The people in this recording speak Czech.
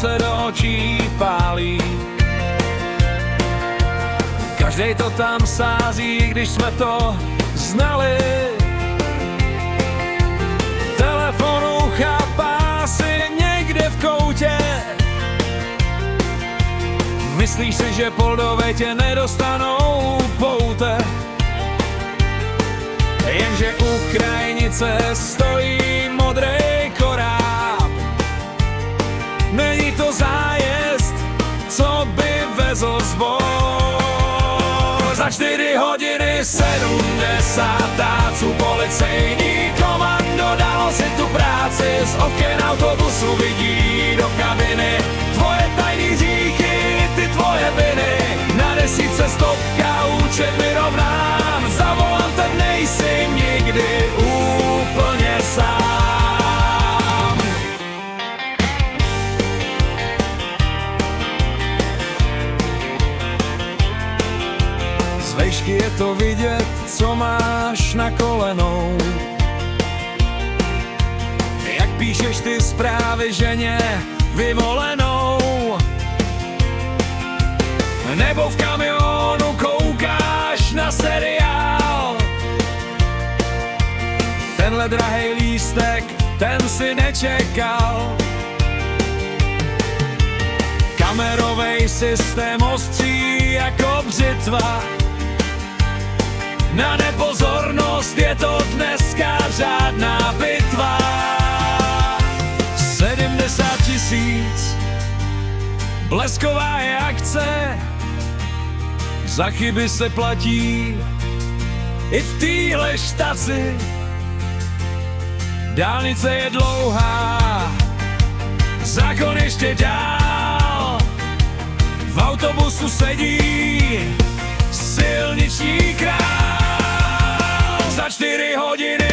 se do očí pálí. Každej to tam sází, když jsme to znali. Telefonu chápá si někde v koutě. Myslíš si, že Poldové tě nedostanou poute? Jenže u krajnice stojí modrý koráb. Není to zájezd, co by vezl zbor. Za 4 hodiny 70 táců policejní komando dalo si tu práci. Z oken autobusu vidí do kabiny tvoje tajný hříchy, ty tvoje viny. Na desítce stopka, účet vyrovnám. Za volantem nejsi nikdy úplně sám. Z vejšky je to vidět, co máš na kolenou. Jak píšeš ty zprávy ženě vyvolenou. Nebo v kamionu koukáš na seriál. Tenhle drahej lístek, ten si nečekal. Kamerovej systém ostří jako břitva. Na nepozornost je to dneska řádná bitva. 70 000, blesková je akce. Za chyby se platí i v téhle štaci. Dálnice je dlouhá, zákon ještě dál. V autobusu sedí silniční král. Za 4 hodiny